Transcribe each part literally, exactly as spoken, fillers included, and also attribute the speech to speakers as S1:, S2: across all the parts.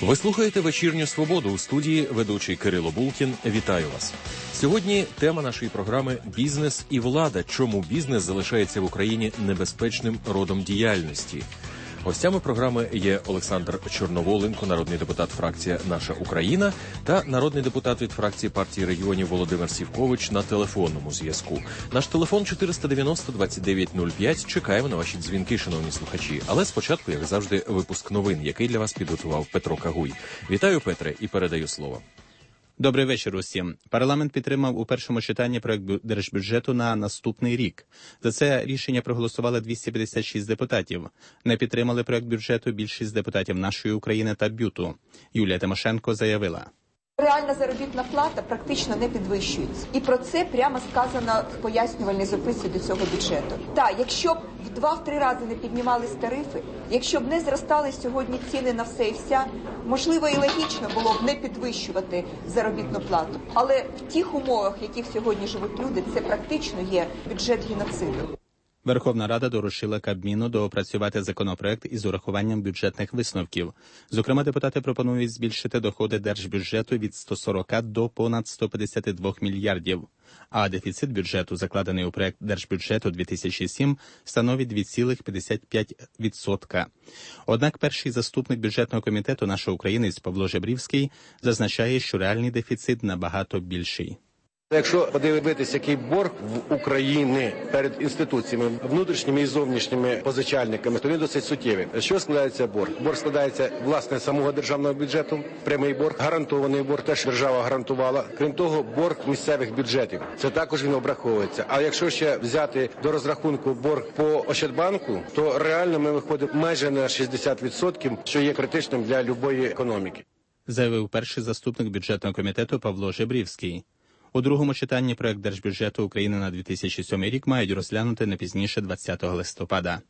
S1: Ви слухаєте «Вечірню свободу», у студії ведучий Кирило Булкін. Вітаю вас. Сьогодні тема нашої програми «Бізнес і влада. Чому бізнес залишається в Україні небезпечним родом діяльності?». Гостями програми є Олександр Чорноволенко, народний депутат фракція «Наша Україна» та народний депутат від фракції партії регіонів Володимир Сівкович на телефонному зв'язку. Наш телефон чотириста дев'яносто двадцять дев'ять нуль п'ять. Чекаємо на ваші дзвінки, шановні слухачі. Але спочатку, як завжди, випуск новин, який для вас підготував Петро Кагуй. Вітаю, Петре, і передаю слово.
S2: Добрий вечір усім. Парламент підтримав у першому читанні проект держбюджету на наступний рік. За це рішення проголосували двісті п'ятдесят шість депутатів. Не підтримали проект бюджету більшість депутатів «Нашої України» та «Бюту». Юлія Тимошенко заявила:
S3: реальна заробітна плата практично не підвищується. І про це прямо сказано в пояснювальній записці до цього бюджету. Так, якщо б в два-три рази не піднімались тарифи, якщо б не зростали сьогодні ціни на все і вся, можливо і логічно було б не підвищувати заробітну плату. Але в тих умовах, в яких сьогодні живуть люди, це практично є бюджет геноциду.
S2: Верховна Рада доручила Кабміну доопрацювати законопроект із урахуванням бюджетних висновків. Зокрема, депутати пропонують збільшити доходи держбюджету від сто сорок до понад сто п'ятдесят два мільярдів. А дефіцит бюджету, закладений у проект держбюджету дві тисячі сім, становить два цілих п'ятдесят п'ять відсотка. Однак перший заступник бюджетного комітету «Наша Україна» Павло Жебрівський зазначає, що реальний дефіцит набагато більший.
S4: Якщо подивитися, який борг в Україні перед інституціями, внутрішніми і зовнішніми позичальниками, то він досить суттєвий. Що складається борг? Борг складається, власне, самого державного бюджету, прямий борг, гарантований борг, теж держава гарантувала. Крім того, борг місцевих бюджетів. Це також він обраховується. А якщо ще взяти до розрахунку борг по Ощадбанку, то реально ми виходимо майже на шістдесят відсотків, що є критичним для будь-якої економіки.
S2: Заявив перший заступник бюджетного комітету Павло Жебрівський. У другому читанні проект держбюджету України на дві тисячі сьомий рік мають розглянути не пізніше двадцятого листопада.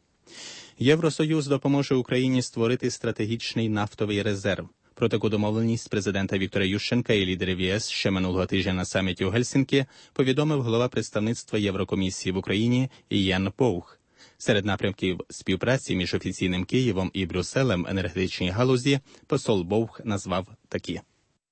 S2: Євросоюз допоможе Україні створити стратегічний нафтовий резерв. Про таку домовленість президента Віктора Ющенка і лідерів ЄС ще минулого тижня на саміті у Гельсінкі повідомив голова представництва Єврокомісії в Україні Ян Боух. Серед напрямків співпраці між офіційним Києвом і Брюсселем енергетичній галузі посол Боух назвав такі.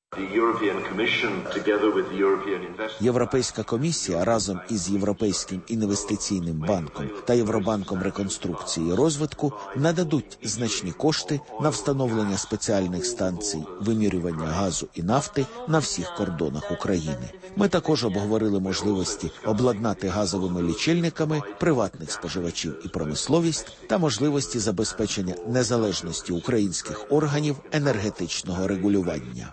S5: Європейська комісія разом із Європейським інвестиційним банком та Євробанком реконструкції і розвитку нададуть значні кошти на встановлення спеціальних станцій вимірювання газу і нафти на всіх кордонах України. Ми також обговорили можливості обладнати газовими лічильниками приватних споживачів і промисловість та можливості забезпечення незалежності українських органів енергетичного регулювання.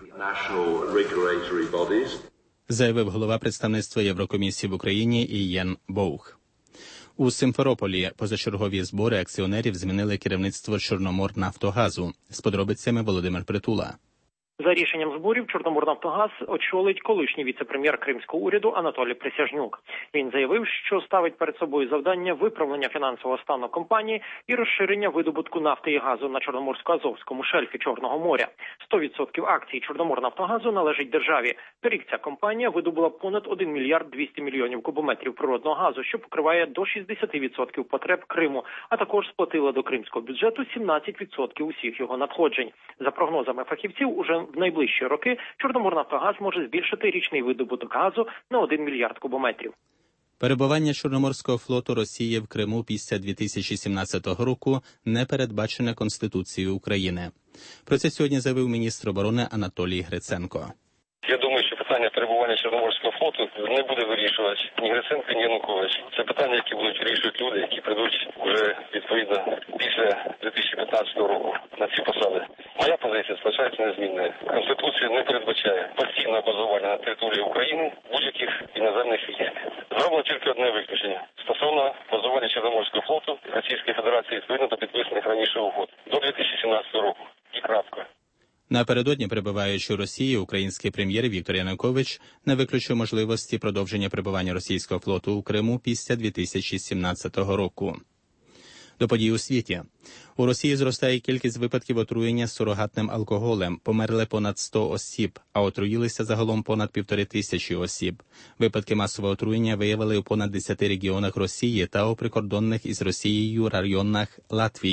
S2: Заявив голова представництва Єврокомісії в Україні Ян Боух. У Симферополі позачергові збори акціонерів змінили керівництво Чорноморнафтогазу. З подробицями Володимир Притула.
S6: За рішенням зборів Чорноморнафтогаз очолить колишній віце-прем'єр кримського уряду Анатолій Присяжнюк. Він заявив, що ставить перед собою завдання виправлення фінансового стану компанії і розширення видобутку нафти і газу на Чорноморсько-Азовському шельфі Чорного моря. сто відсотків акцій Чорноморнафтогазу належить державі. Торік ця компанія видобула понад один мільярд двісті мільйонів кубометрів природного газу, що покриває до шістдесят відсотків потреб Криму, а також сплатила до кримського бюджету сімнадцять відсотків усіх його надходжень. За прогнозами фахівців, уже в найближчі роки Чорноморнафтогаз може збільшити річний видобуток газу на один мільярд кубометрів.
S2: Перебування Чорноморського флоту Росії в Криму після дві тисячі сімнадцятого року не передбачене Конституцією України. Про це сьогодні заявив міністр оборони Анатолій Гриценко.
S7: Я думаю, що питання перебування Чорноморського флоту не буде вирішувати ні Гриценко, ні Янукович. Це питання, які будуть вирішувати люди, які прийдуть вже відповідно після дві тисячі п'ятнадцятого року на ці посади. Моя позиція залишається незмінною. Конституція не передбачає постійного базування на території України будь-яких іноземних військ. Зроблено тільки одне виключення стосовно базування Чорноморського флоту Російської Федерації відповідно до підписаних раніше угод до дві тисячі сімнадцятого року. І крапка.
S2: Напередодні, перебуваючи у Росії, український прем'єр Віктор Янукович не виключив можливості продовження перебування російського флоту у Криму після дві тисячі сімнадцятого року. До подій у світі. У Росії зростає кількість випадків отруєння сурогатним алкоголем. Померли понад сто осіб, а отруїлися загалом понад півтори тисячі осіб. Випадки масового отруєння виявили у понад десяти регіонах Росії та у прикордонних із Росією районах Латвії.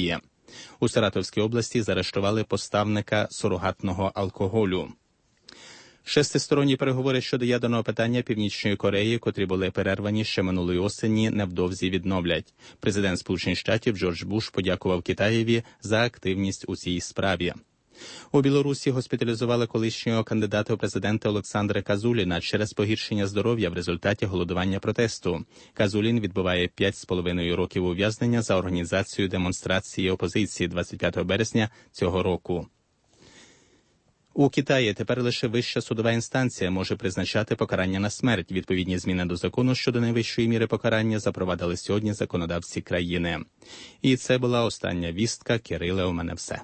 S2: У Саратовській області заарештували поставника сурогатного алкоголю. Шестисторонні переговори щодо ядерного питання Північної Кореї, котрі були перервані ще минулої осені, невдовзі відновлять. Президент Сполучених Штатів Джордж Буш подякував Китаєві за активність у цій справі. У Білорусі госпіталізували колишнього кандидата у президенти Олександра Казуліна через погіршення здоров'я в результаті голодування протесту. Казулін відбуває п'ять з половиною років ув'язнення за організацію демонстрації опозиції двадцять п'ятого березня цього року. У Китаї тепер лише вища судова інстанція може призначати покарання на смерть. Відповідні зміни до закону щодо найвищої міри покарання запровадили сьогодні законодавці країни. І це була остання вістка. Кириле, у мене все.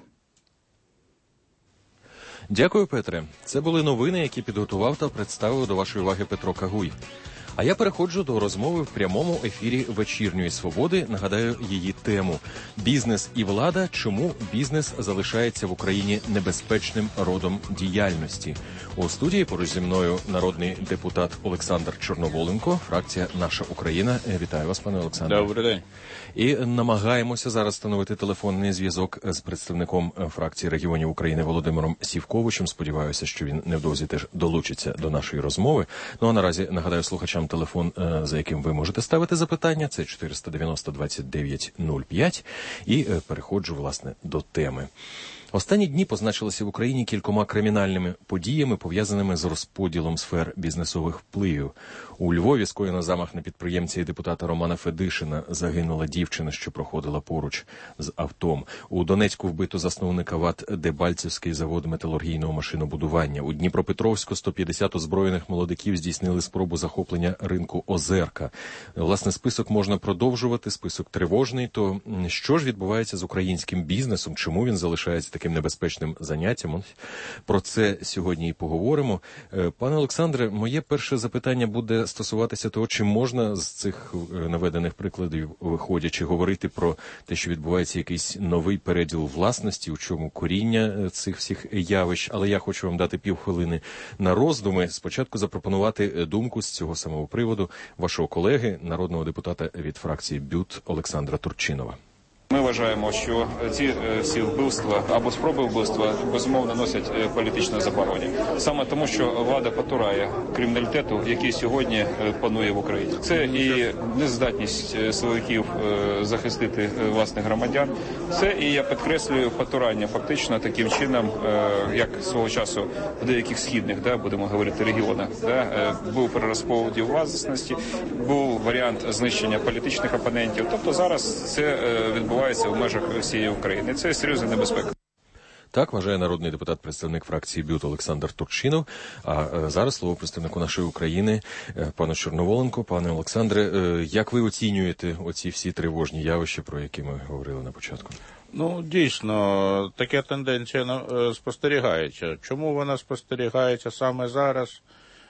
S1: Дякую, Петре. Це були новини, які підготував та представив до вашої уваги Петро Кагуй. А я переходжу до розмови в прямому ефірі «Вечірньої свободи». Нагадаю її тему «Бізнес і влада. Чому бізнес залишається в Україні небезпечним родом діяльності». У студії поруч зі мною народний депутат Олександр Чорноволенко, фракція «Наша Україна». Вітаю вас, пане Олександре.
S8: Добрий день.
S1: І намагаємося зараз встановити телефонний зв'язок з представником фракції регіонів України Володимиром Сівковичем. Сподіваюся, що він невдовзі теж долучиться до нашої розмови. Ну а наразі нагадаю слухачам телефон, за яким ви можете ставити запитання. Це чотириста дев'яносто двадцять дев'ять нуль п'ять. І переходжу, власне, до теми. Останні дні позначилися в Україні кількома кримінальними подіями, пов'язаними з розподілом сфер бізнесових впливів. У Львові скоєно замах на підприємця і депутата Романа Федишина. Загинула дівчина, що проходила поруч з автом. У Донецьку вбито засновника ВАТ «Дебальцевський завод металургійного машинобудування». У Дніпропетровську сто п'ятдесят озброєних молодиків здійснили спробу захоплення ринку Озерка. Власне, список можна продовжувати, список тривожний. То що ж відбувається з українським бізнесом? Чому він залишається таким небезпечним заняттям? Про це сьогодні і поговоримо. Пане Олександре, моє перше запитання буде стосуватися того, чи можна з цих наведених прикладів, виходячи, говорити про те, що відбувається якийсь новий переділ власності, у чому коріння цих всіх явищ. Але я хочу вам дати півхвилини на роздуми. Спочатку запропонувати думку з цього самого приводу вашого колеги, народного депутата від фракції БЮТ Олександра Турчинова.
S8: Ми вважаємо, що ці всі вбивства або спроби вбивства, безумовно, носять політичне заборонення. Саме тому, що влада потурає криміналітету, який сьогодні панує в Україні. Це і нездатність силовиків захистити власних громадян. Це і, я підкреслюю, потурання фактично таким чином, як свого часу в деяких східних, да, будемо говорити, регіонах, да, був перерозподіл власності, був варіант знищення політичних опонентів. Тобто зараз це відбувається в межах всієї України. Це серйозна небезпека.
S1: Так вважає народний депутат, представник фракції БЮТ Олександр Турчинов. А зараз слово представнику нашої України, пану Чорноволенко. Пане Олександре, як ви оцінюєте оці всі тривожні явища, про які ми говорили на початку?
S9: Ну, дійсно, така тенденція спостерігається. Чому вона спостерігається саме зараз?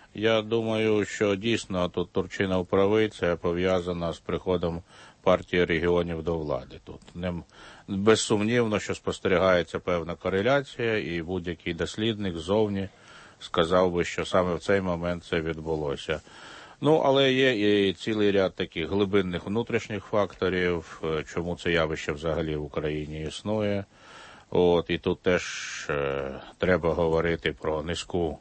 S9: Я думаю, що дійсно тут Турчинов правий, це пов'язано з приходом партії регіонів до влади. Тут не, безсумнівно, що спостерігається певна кореляція, і будь-який дослідник ззовні сказав би, що саме в цей момент це відбулося. Ну, але є і цілий ряд таких глибинних внутрішніх факторів, чому це явище взагалі в Україні існує. От, і тут теж е, треба говорити про низьку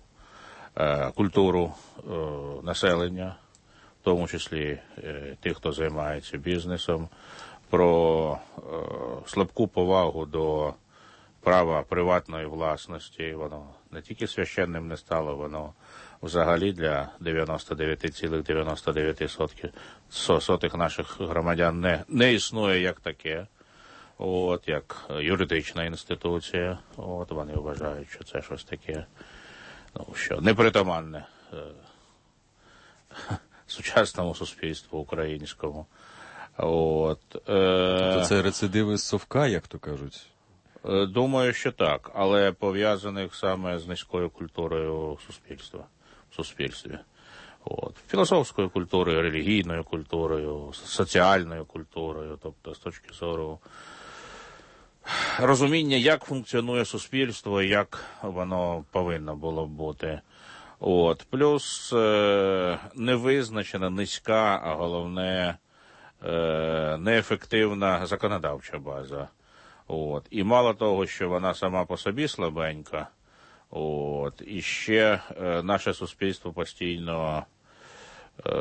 S9: е, культуру е, населення, в тому числі е, тих, хто займається бізнесом, про е, слабку повагу до права приватної власності. Воно не тільки священним не стало, воно взагалі для дев'яносто дев'ять цілих дев'яносто дев'ять сотих наших громадян не, не існує як таке, от, як юридична інституція. От, вони вважають, що це щось таке, ну, що непритаманне е, сучасному суспільству українському. От, е,
S1: тобто це рецидиви з совка, як то кажуть?
S9: Думаю, що так, але пов'язаних саме з низькою культурою суспільства, в суспільстві. От. Філософською культурою, релігійною культурою, соціальною культурою, тобто з точки зору розуміння, як функціонує суспільство, як воно повинно було б бути. От. Плюс е- невизначена, низька, а головне, е- неефективна законодавча база. От. І мало того, що вона сама по собі слабенька, от, і ще е, наше суспільство постійно е,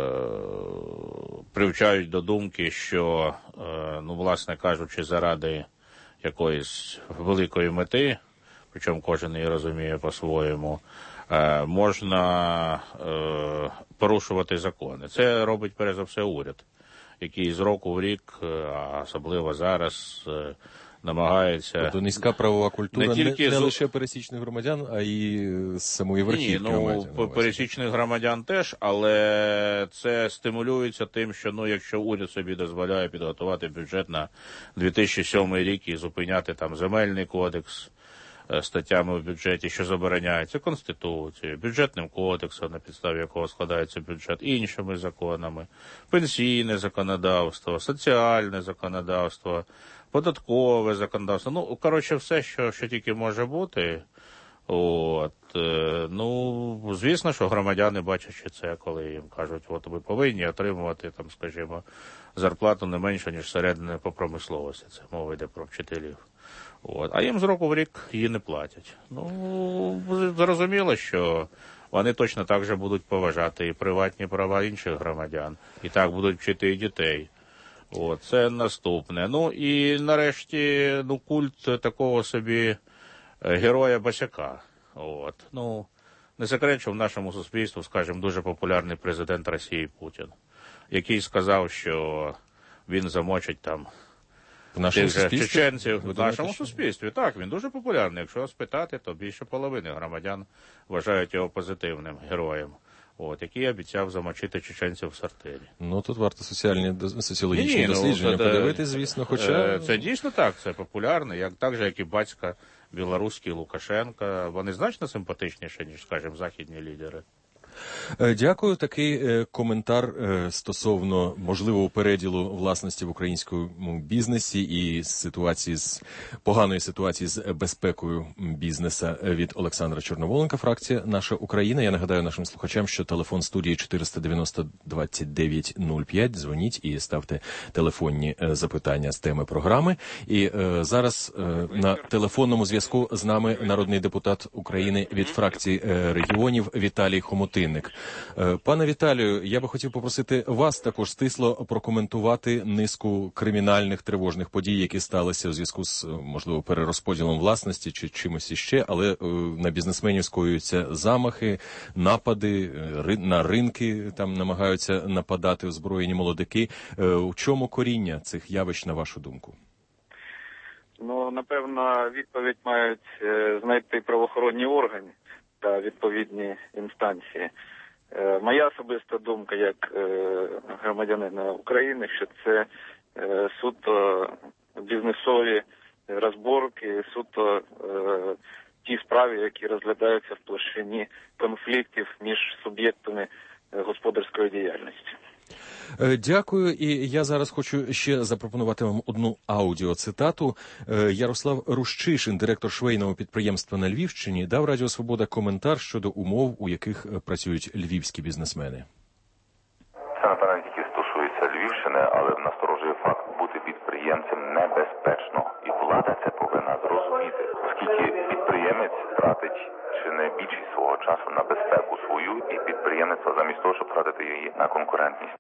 S9: привчають до думки, що, е, ну, власне кажучи, заради якоїсь великої мети, причому кожен її розуміє по-своєму, е, можна е, порушувати закони. Це робить, перш за все, уряд, який з року в рік, а особливо зараз, е, намагається...
S1: Тобто низька правова культура не,
S9: не,
S1: не
S9: з...
S1: лише пересічних громадян, а й самої верхівки.
S9: Ні, ну, пересічних громадян теж, але це стимулюється тим, що, ну, якщо уряд собі дозволяє підготувати бюджет на дві тисячі сьомий рік і зупиняти там земельний кодекс статтями в бюджеті, що забороняється Конституцією, бюджетним кодексом, на підставі якого складається бюджет, іншими законами, пенсійне законодавство, соціальне законодавство, податкове законодавство, ну, коротше, все, що, що тільки може бути. От, ну, звісно, що громадяни, бачачи це, коли їм кажуть, от ви повинні отримувати, там, скажімо, зарплату не менше, ніж середня по промисловості, це мова йде про вчителів. От, а їм з року в рік її не платять. Ну, зрозуміло, що вони точно так же будуть поважати і приватні права інших громадян, і так будуть вчити і дітей. От, це наступне. Ну, і нарешті, ну, культ такого собі героя-босяка. От, ну, не секрет, що в нашому суспільстві, скажімо, дуже популярний президент Росії Путін, який сказав, що він замочить там
S1: в нашому
S9: тих же чеченців.
S1: Ви
S9: в нашому
S1: думаєте,
S9: суспільстві, так, він дуже популярний. Якщо спитати, то більше половини громадян вважають його позитивним героєм. От, який обіцяв замочити чеченців в сортирі.
S1: Ну, тут варто соціальні, соціологічні
S9: Ні,
S1: дослідження
S9: ну,
S1: подивитись, звісно, хоча...
S9: Це дійсно так, це популярно, як, так же, як і батька білоруський Лукашенка. Вони значно симпатичніші, ніж, скажімо, західні лідери.
S1: Дякую. Такий коментар стосовно можливого переділу власності в українському бізнесі і ситуації з поганої ситуації з безпекою бізнеса від Олександра Чорноволенка, фракція «Наша Україна». Я нагадаю нашим слухачам, що телефон студії чотириста дев'яносто двадцять дев'ять нуль п'ять. Дзвоніть і ставте телефонні запитання з теми програми. І е, зараз е, на телефонному зв'язку з нами народний депутат України від фракції е, регіонів Віталій Хомутин. Пане Віталію, я би хотів попросити вас також стисло прокоментувати низку кримінальних тривожних подій, які сталися у зв'язку з, можливо, перерозподілом власності чи чимось іще, але на бізнесменів скоюються замахи, напади, на ринки там намагаються нападати озброєні молодики. У чому коріння цих явищ, на вашу думку?
S10: Ну, напевно, відповідь мають знайти правоохоронні органи та відповідні інстанції. Е, моя особиста думка як е, громадянина України, що це е, суто бізнесові розборки, суто е, ті справи, які розглядаються в площині конфліктів між суб'єктами господарської діяльності.
S1: Дякую. І я зараз хочу ще запропонувати вам одну аудіоцитату. Ярослав Рущишин, директор швейного підприємства на Львівщині, дав Радіо Свобода коментар щодо умов, у яких працюють львівські бізнесмени.
S11: Це, напевно, не тільки стосується Львівщини, але насторожує факт, бути підприємцем небезпечно. І влада це повинна зрозуміти, оскільки підприємець тратить чи не більшість свого часу на безпеку свою і підприємництво замість того, щоб тратити її на конкурентність.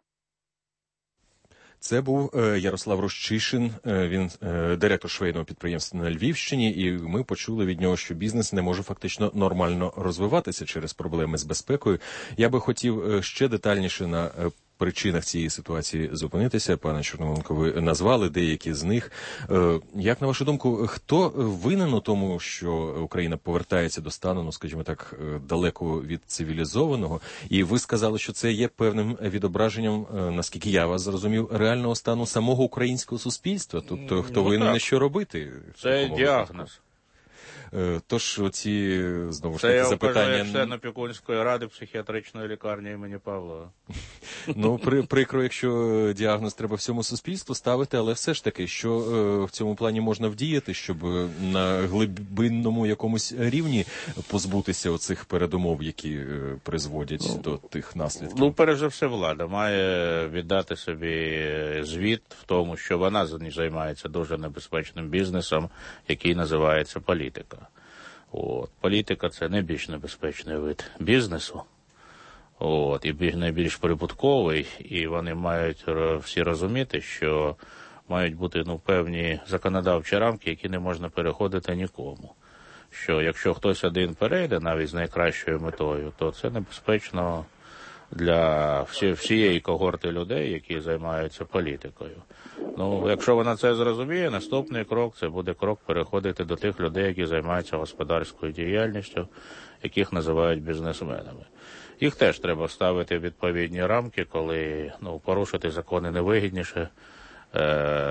S1: Це був Ярослав Рущишин, він директор швейного підприємства на Львівщині, і ми почули від нього, що бізнес не може фактично нормально розвиватися через проблеми з безпекою. Я би хотів ще детальніше на причинах цієї ситуації зупинитися. Пане Чорноволенко, ви назвали деякі з них. Як, на вашу думку, хто винен у тому, що Україна повертається до стану, ну, скажімо так, далеко від цивілізованого? І ви сказали, що це є певним відображенням, наскільки я вас зрозумів, реального стану самого українського суспільства? Тобто, хто ну, винен і що робити?
S9: Це діагноз.
S1: Тож оці, знову ж таки, запитання...
S9: Це я вважаю член опікунської ради психіатричної лікарні імені Павлова.
S1: Ну, при, прикро, якщо діагноз треба всьому суспільству ставити, але все ж таки, що е, в цьому плані можна вдіяти, щоб на глибинному якомусь рівні позбутися оцих передумов, які е, призводять ну, до тих наслідків?
S9: Ну, перш за все, влада має віддати собі звіт в тому, що вона займається дуже небезпечним бізнесом, який називається політика. От. Політика – це найбільш небезпечний вид бізнесу. От, і найбільш прибутковий, і вони мають всі розуміти, що мають бути ну, певні законодавчі рамки, які не можна переходити нікому. Що якщо хтось один перейде, навіть з найкращою метою, то це небезпечно для всі, всієї когорти людей, які займаються політикою. Ну, якщо вона це зрозуміє, наступний крок – це буде крок переходити до тих людей, які займаються господарською діяльністю, яких називають бізнесменами. Їх теж треба ставити в відповідні рамки, коли ну, порушити закони невигідніше, е-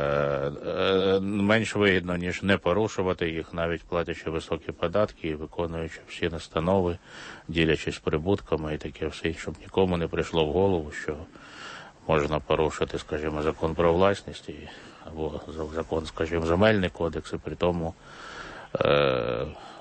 S9: е- менш вигідно, ніж не порушувати їх, навіть платячи високі податки і виконуючи всі настанови, ділячись прибутками і таке все, щоб нікому не прийшло в голову, що можна порушити, скажімо, закон про власність або закон, скажімо, земельний кодекс, і при тому е-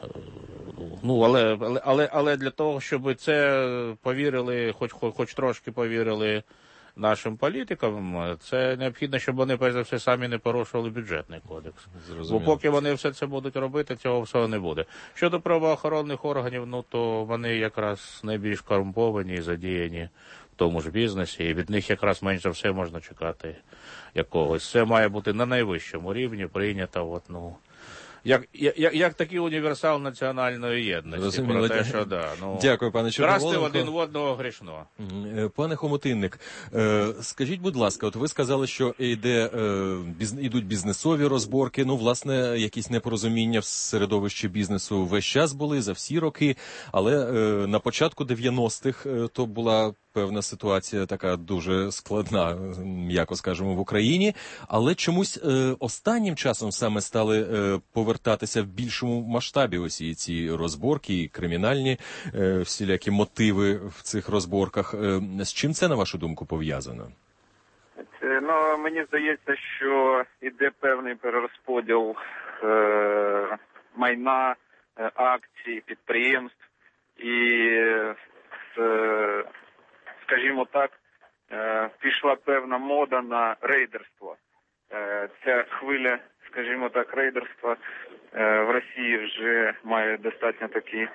S9: Ну, але, але, але для того, щоб це повірили, хоч, хоч, хоч трошки повірили нашим політикам, це необхідно, щоб вони, перш за все, самі не порушували бюджетний кодекс. Зрозуміло. Бо поки вони все це будуть робити, цього всього не буде. Щодо правоохоронних органів, ну, то вони якраз найбільш корумповані і задіяні в тому ж бізнесі, і від них якраз менш за все можна чекати якогось. Це має бути на найвищому рівні прийнято, от, ну, Як, як, як такий універсал національної єдності.
S1: Розуміло.
S9: Про те, що, да, ну,
S1: дякую, пане Чорноволенко.
S9: Красти один в одного грішно.
S1: Пане Хомутинник, скажіть, будь ласка, от ви сказали, що йде, йдуть бізнесові розборки, ну, власне, якісь непорозуміння в середовищі бізнесу весь час були, за всі роки, але на початку дев'яностих то була певна ситуація така дуже складна, м'яко скажемо, в Україні, але чомусь е, останнім часом саме стали е, повертатися в більшому масштабі ось ці розборки, і кримінальні е, всілякі мотиви в цих розборках. Е, з чим це, на вашу думку, пов'язано?
S10: Ну, мені здається, що іде певний перерозподіл е, майна, е, акцій, підприємств і е, скажімо так, пішла певна мода на рейдерство. Ця хвиля, скажімо так, рейдерства в Росії вже має достатньо такий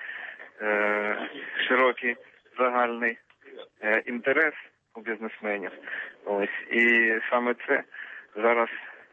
S10: широкий загальний інтерес у бізнесменів. Ось. І саме це зараз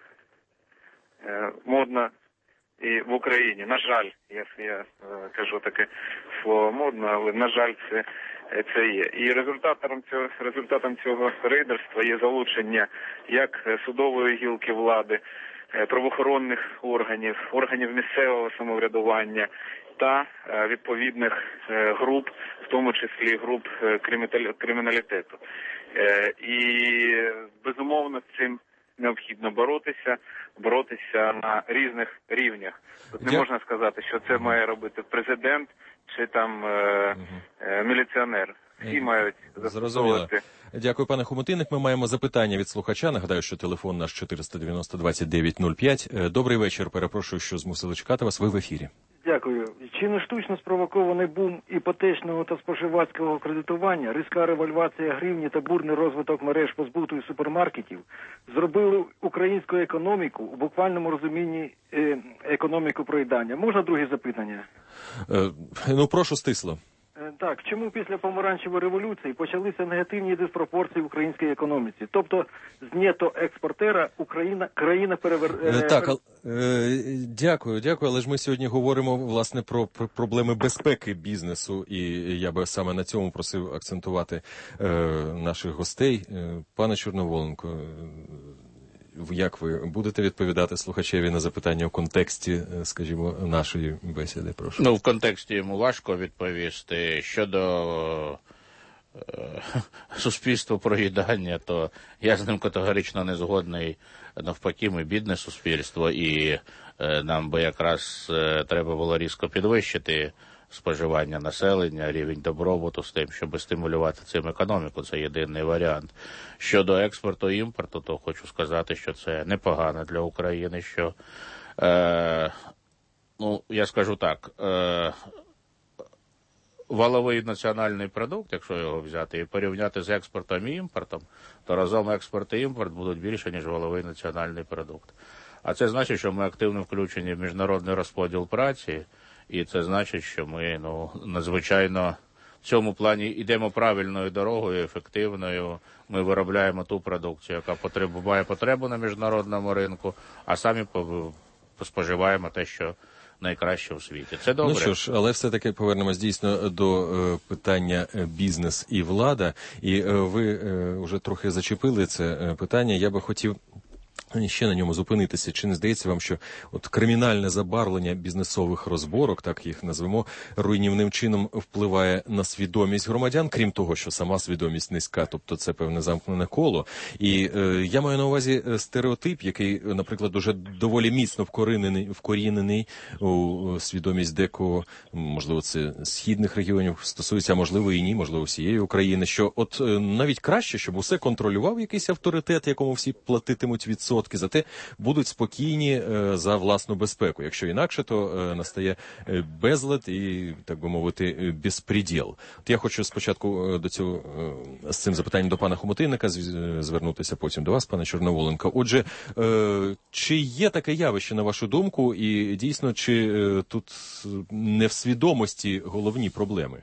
S10: модно і в Україні. На жаль, я, я кажу таке слово модно, але на жаль, це Це є. І результатом цього, результатом цього рейдерства є залучення як судової гілки влади, правоохоронних органів, органів місцевого самоврядування та відповідних груп, в тому числі груп криміналітету. І, безумовно, з цим необхідно боротися, боротися на різних рівнях. Тут не можна сказати, що це має робити президент чи там е, е, міліціонер. Всі мають застосовувати.
S1: Дякую, пане Хомутинник. Ми маємо запитання від слухача. Нагадаю, що телефон наш чотириста дев'яносто двадцять дев'ять нуль п'ять. Добрий вечір. Перепрошую, що змусили чекати вас. Ви в ефірі.
S12: Дякую. Чи не штучно спровокований бум іпотечного та споживацького кредитування, різка револьвація гривні та бурний розвиток мереж по збуту і супермаркетів зробили українську економіку у буквальному розумінні е, економіку проїдання? Можна друге запитання?
S1: Е, ну, прошу стисло.
S12: Так, чому після помаранчевої революції почалися негативні диспропорції в українській економіці? Тобто з нето-експортера Україна, країна перевер...
S1: Так, е, дякую, дякую, але ж ми сьогодні говоримо, власне, про, про проблеми безпеки бізнесу, і я би саме на цьому просив акцентувати е, наших гостей. Е, пане Чорноволенко, як ви будете відповідати слухачеві на запитання в контексті, скажімо, нашої бесіди? Прошу.
S9: Ну, в контексті йому важко відповісти. Щодо е, суспільства проїдання, то я з ним категорично не згодний. Навпаки, ми бідне суспільство, і е, нам би якраз е, треба було різко підвищити споживання населення, рівень добробуту з тим, щоб стимулювати цим економіку. Це єдиний варіант. Щодо експорту і імпорту, то хочу сказати, що це непогано для України, що, е, ну, я скажу так, е, валовий національний продукт, якщо його взяти і порівняти з експортом і імпортом, то разом експорт і імпорт будуть більше, ніж валовий національний продукт. А це значить, що ми активно включені в міжнародний розподіл праці, і це значить, що ми, ну, надзвичайно в цьому плані йдемо правильною дорогою, ефективною. Ми виробляємо ту продукцію, яка потребу, має потребу на міжнародному ринку, а самі споживаємо те, що найкраще у світі. Це добре.
S1: Ну що ж, але все-таки повернемось дійсно до е, питання бізнес і влада. І е, ви е, вже трохи зачепили це питання. Я би хотів ще на ньому зупинитися. Чи не здається вам, що от кримінальне забарвлення бізнесових розборок, так їх назвемо, руйнівним чином впливає на свідомість громадян, крім того, що сама свідомість низька, тобто це певне замкнене коло. І е, я маю на увазі стереотип, який, наприклад, дуже доволі міцно вкорінений, вкорінений у свідомість декого, можливо, це східних регіонів стосується, а можливо і ні, можливо, всієї України, що от е, навіть краще, щоб усе контролював якийсь авторитет, якому всі платитимуть відсотки, зате будуть спокійні е, за власну безпеку. Якщо інакше, то е, настає е, безлад і, так би мовити, безпреділ. От я хочу спочатку е, до цього е, з цим запитанням до пана Хомутинника звернутися, потім до вас, пане Чорноволенко. Отже, е, чи є таке явище, на вашу думку, і дійсно, чи е, тут не в свідомості головні проблеми?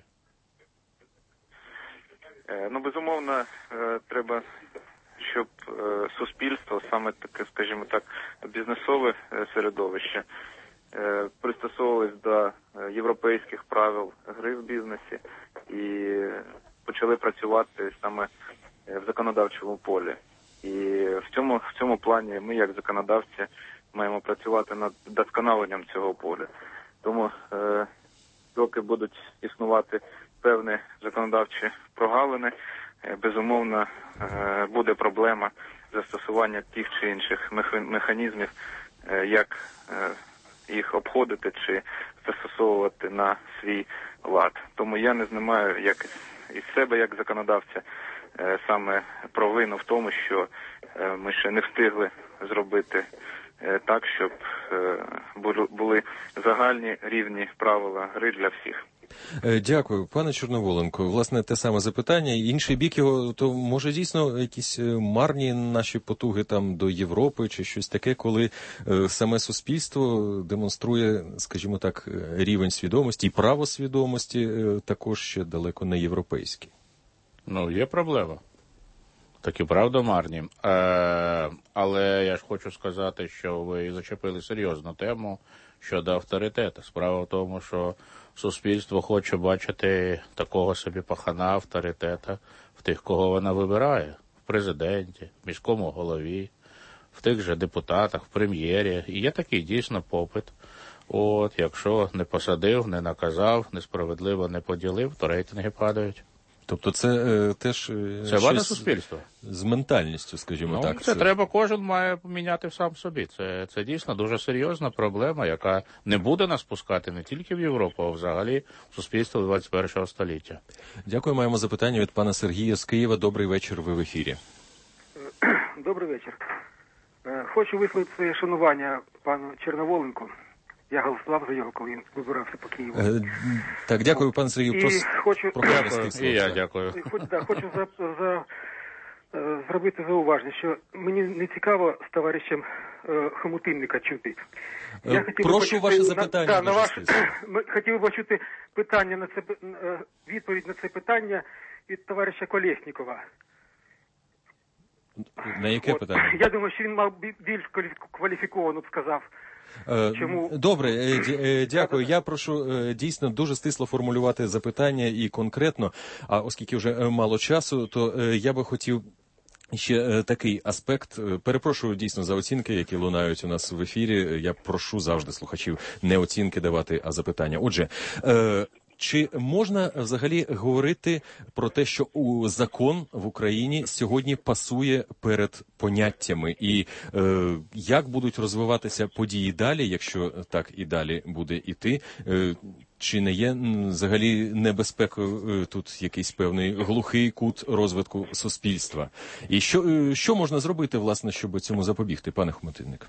S10: Е, ну, безумовно, е, треба, щоб е, суспільство, саме таке, скажімо так, бізнесове е, середовище, е, пристосовувалось до е, європейських правил гри в бізнесі і почали працювати саме в законодавчому полі. І в цьому, в цьому плані ми, як законодавці, маємо працювати над вдосконаленням цього поля. Тому, е, доки будуть існувати певні законодавчі прогалини, безумовно, буде проблема застосування тих чи інших механізмів, як їх обходити чи застосовувати на свій лад. Тому я не знімаю як із себе, як законодавця, саме провину в тому, що ми ще не встигли зробити так, щоб були загальні рівні правила гри для всіх.
S1: Дякую, пане Чорноволенко. Власне, те саме запитання. Інший бік його, то може дійсно якісь марні наші потуги там до Європи чи щось таке, коли е, саме суспільство демонструє, скажімо так, рівень свідомості і право свідомості е, також ще далеко не європейський.
S9: Ну, є проблема. Так і правда марні. Е, але я ж хочу сказати, що ви зачепили серйозну тему щодо авторитету. Справа в тому, що суспільство хоче бачити такого собі пахана авторитета в тих, кого вона вибирає. В президенті, в міському голові, в тих же депутатах, в прем'єрі. І є такий дійсно попит. От, якщо не посадив, не наказав, несправедливо не поділив, то рейтинги падають.
S1: Тобто це е, теж е,
S9: це вада суспільства.
S1: З ментальністю, скажімо
S9: ну,
S1: так.
S9: Це, це треба, кожен має поміняти сам собі. Це, це дійсно дуже серйозна проблема, яка не буде нас пускати не тільки в Європу, а взагалі в суспільство двадцять першого століття.
S1: Дякую. Маємо запитання від пана Сергія з Києва. Добрий вечір, ви в ефірі.
S13: Добрий вечір. Хочу висловити своє шанування пану Чорноволенку. Я голосував за його, коли він вибирався по Києву.
S1: Е, так, дякую, пан Сергій. Прос...
S13: Хочу...
S1: І
S9: я дякую.
S13: Хочу, да, хочу за, за, зробити зауваження, що мені не цікаво з товаришем е, Хомутинника чути.
S1: Я е, прошу почути, ваше запитання.
S13: На, да, на ваш, хотів би почути питання на це, відповідь на це питання від товариша Колєснікова.
S1: На яке
S13: От,
S1: питання?
S13: Я думаю, що він мав більш кваліфіковано сказав. Чому?
S1: Добре, дякую. Я прошу дійсно дуже стисло формулювати запитання і конкретно, а оскільки вже мало часу, то я би хотів ще такий аспект. Перепрошую дійсно за оцінки, які лунають у нас в ефірі. Я прошу завжди слухачів не оцінки давати, а запитання. Отже, Чи можна взагалі говорити про те, що у закон в Україні сьогодні пасує перед поняттями? І е, як будуть розвиватися події далі, якщо так і далі буде іти? Е, Чи не є взагалі небезпекою тут якийсь певний глухий кут розвитку суспільства? І що, що можна зробити, власне, щоб цьому запобігти, пане Хомутинник?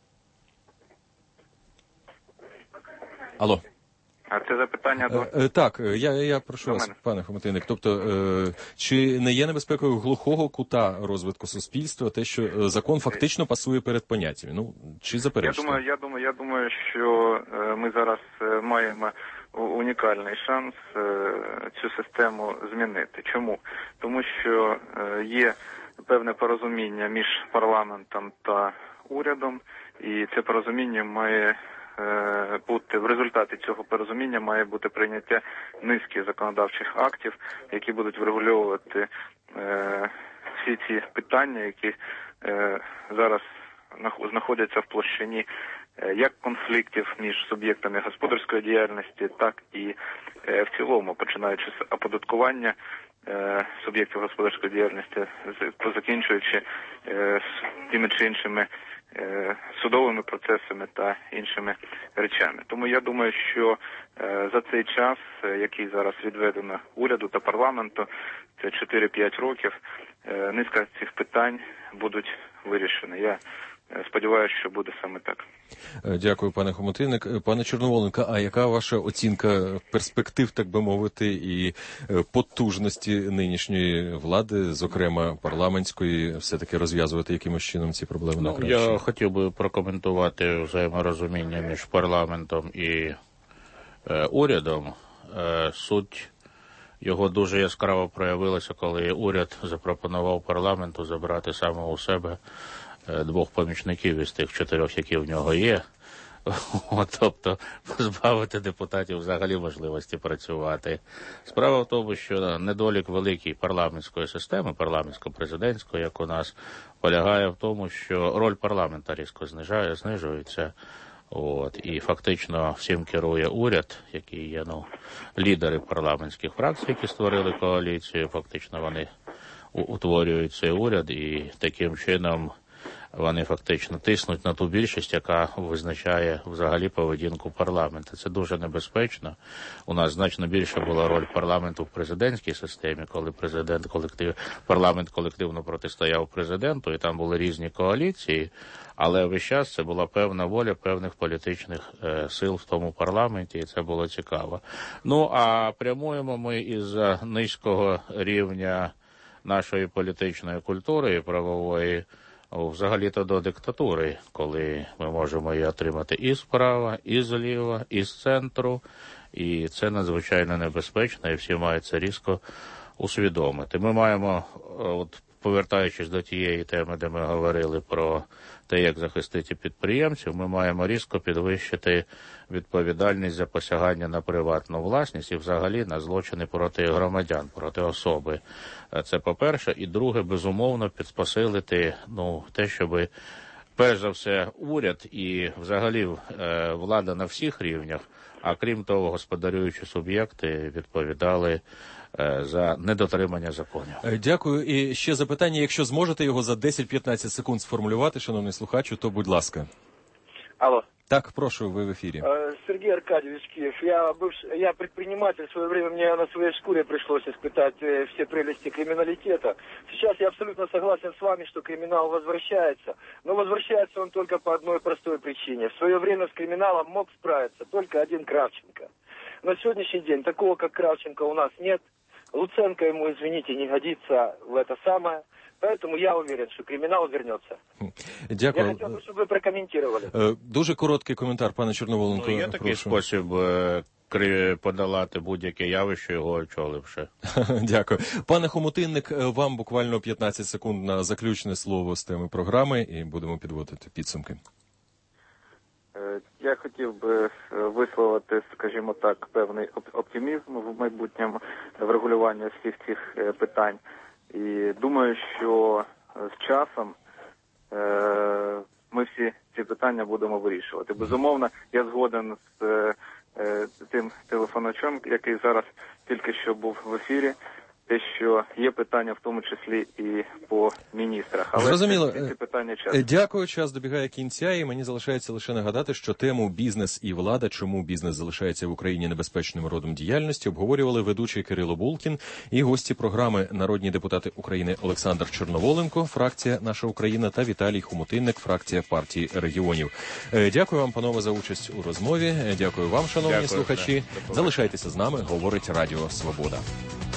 S1: Алло.
S10: А це запитання до...
S1: Е, е, так, я, я прошу
S10: до
S1: вас,
S10: мене.
S1: пане Хомутинник. Тобто, е, чи не є небезпекою глухого кута розвитку суспільства те, що закон фактично пасує перед поняттями? Ну, чи заперечте?
S10: Я думаю, я думаю, я думаю, що е, ми зараз е, маємо унікальний шанс е, цю систему змінити. Чому? Тому що е, є певне порозуміння між парламентом та урядом, і це порозуміння має е, бути, в результаті цього порозуміння має бути прийняття низки законодавчих актів, які будуть врегульовувати е, всі ці питання, які е, зараз знаходяться в площині як конфліктів між суб'єктами господарської діяльності, так і в цілому, починаючи з оподаткування суб'єктів господарської діяльності, закінчуючи тими чи іншими судовими процесами та іншими речами. Тому я думаю, що за цей час, який зараз відведено уряду та парламенту, це чотири-п'ять років, низка цих питань будуть вирішені. Я сподіваюся, що буде саме так.
S1: Дякую, пане Хомутинник. Пане Чорноволенко, а яка ваша оцінка перспектив, так би мовити, і потужності нинішньої влади, зокрема парламентської, все-таки розв'язувати якимось чином ці проблеми на краще?
S9: Ну, я хотів би прокоментувати взаєморозуміння між парламентом і е, урядом. Е, суть його дуже яскраво проявилася, коли уряд запропонував парламенту забрати саме у себе двох помічників із тих чотирьох, які в нього є. От, тобто позбавити депутатів взагалі можливості працювати. Справа в тому, що недолік великий парламентської системи, парламентсько-президентської, як у нас, полягає в тому, що роль парламента різко знижає, знижується. От, і фактично всім керує уряд, який є, ну, лідери парламентських фракцій, які створили коаліцію, фактично вони утворюють цей уряд, і таким чином вони фактично тиснуть на ту більшість, яка визначає взагалі поведінку парламенту. Це дуже небезпечно. У нас значно більше була роль парламенту в президентській системі, коли президент колектив, парламент колективно протистояв президенту, і там були різні коаліції, але весь час це була певна воля певних політичних е, сил в тому парламенті, і це було цікаво. Ну, а прямуємо ми із низького рівня нашої політичної культури і правової взагалі-то до диктатури, коли ми можемо її отримати і справа, і зліва, і з центру, і це надзвичайно небезпечно, і всі мають це різко усвідомити. Ми маємо, от повертаючись до тієї теми, де ми говорили про те, як захистити підприємців, ми маємо різко підвищити відповідальність за посягання на приватну власність і взагалі на злочини проти громадян, проти особи. Це по-перше. І друге, безумовно, підпосилити, ну, те, щоб перш за все уряд і взагалі е, влада на всіх рівнях, а крім того, господарюючі суб'єкти відповідали е, за недотримання законів.
S1: Дякую. І ще запитання, якщо зможете його за десять-п'ятнадцять секунд сформулювати, шановний слухачу, то будь ласка.
S14: Алло.
S1: Так, прошу, вы в эфире.
S14: Сергей Аркадьевич Киев. Я бывший, я предприниматель. В свое время мне на своей шкуре пришлось испытать все прелести криминалитета. Сейчас я абсолютно согласен с вами, что криминал возвращается. Но возвращается он только по одной простой причине. В свое время с криминалом мог справиться только один Кравченко. На сегодняшний день такого, как Кравченко, у нас нет. Луценко ему, извините, не годится в это самое. Поэтому я уверен, що кримінал вернеться.
S1: Дякую.
S14: Я хотів би, щоб ви прокоментували.
S1: Дуже короткий коментар, пане Чорноволенко.
S9: Ну, є такий
S1: прошу.
S9: спосіб подолати будь-яке явище, його очоливши.
S1: Дякую. Пане Хомутинник, вам буквально п'ятнадцять секунд на заключне слово з теми програми і будемо підводити підсумки.
S10: Я хотів би висловити, скажімо так, певний оптимізм в майбутньому врегулювання всіх цих питань. І думаю, що з часом е, ми всі ці питання будемо вирішувати. Безумовно, я згоден з тим телефоначом, який зараз тільки що був в ефірі, те, що є питання в тому числі і по міністрах. Але
S1: зрозуміло.
S10: ці питання часу.
S1: Дякую, час добігає кінця, і мені залишається лише нагадати, що тему «Бізнес і влада. Чому бізнес залишається в Україні небезпечним родом діяльності» обговорювали ведучий Кирило Булкін і гості програми народні депутати України Олександр Чорноволенко, фракція «Наша Україна», та Віталій Хомутинник, фракція партії регіонів. Дякую вам, панове, за участь у розмові. Дякую вам, шановні
S9: Дякую,
S1: слухачі.
S9: да.
S1: Залишайтеся з нами, говорить Радіо Свобода.